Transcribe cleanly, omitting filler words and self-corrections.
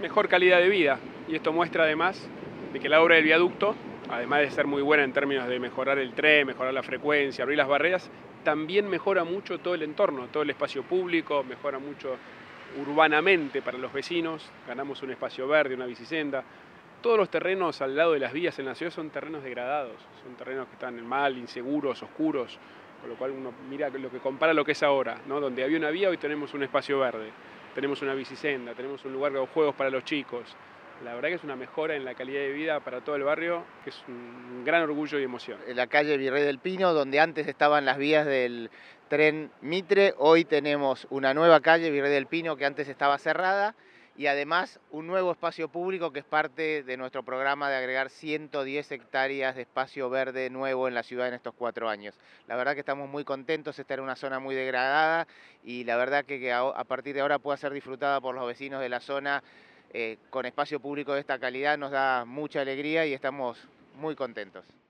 mejor calidad de vida. Y esto muestra además de que la obra del viaducto, además de ser muy buena en términos de mejorar el tren, mejorar la frecuencia, abrir las barreras, también mejora mucho todo el entorno, todo el espacio público, mejora mucho urbanamente para los vecinos, ganamos un espacio verde, una bicisenda. Todos los terrenos al lado de las vías en la ciudad son terrenos degradados, son terrenos que están mal, inseguros, oscuros, con lo cual uno mira lo que compara lo que es ahora, ¿no? Donde había una vía, hoy tenemos un espacio verde, tenemos una bicisenda, tenemos un lugar de juegos para los chicos. La verdad que es una mejora en la calidad de vida para todo el barrio, que es un gran orgullo y emoción. En la calle Virrey del Pino, donde antes estaban las vías del tren Mitre, hoy tenemos una nueva calle Virrey del Pino que antes estaba cerrada y además un nuevo espacio público que es parte de nuestro programa de agregar 110 hectáreas de espacio verde nuevo en la ciudad en estos 4 años. La verdad que estamos muy contentos, esta era una zona muy degradada y la verdad que a partir de ahora pueda ser disfrutada por los vecinos de la zona con espacio público de esta calidad nos da mucha alegría y estamos muy contentos.